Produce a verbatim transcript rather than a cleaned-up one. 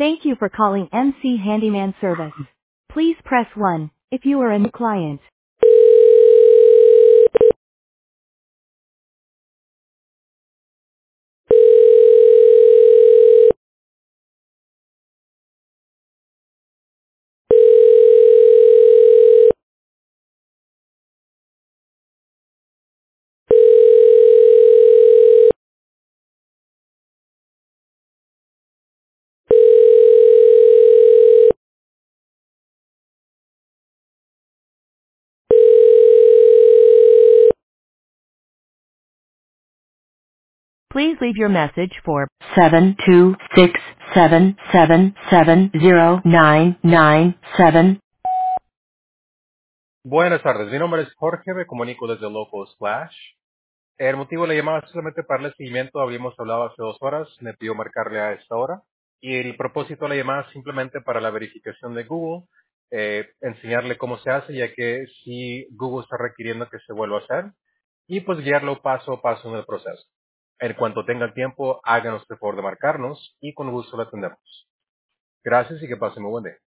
Thank you for calling M C Handyman Service. Please press one if you are a new client. Please leave your message for seven two six seven seven seven zero nine nine seven. Buenas tardes, mi nombre es Jorge, me comunico desde Local Splash. El motivo de la llamada es solamente para el seguimiento, habíamos hablado hace dos horas, me pidió marcarle a esta hora. Y el propósito de la llamada es simplemente para la verificación de Google, eh, enseñarle cómo se hace, ya que si Google está requiriendo que se vuelva a hacer, y pues guiarlo paso a paso en el proceso. En cuanto tenga el tiempo, háganos el favor de marcarnos y con gusto lo atendemos. Gracias y que pasen muy buen día.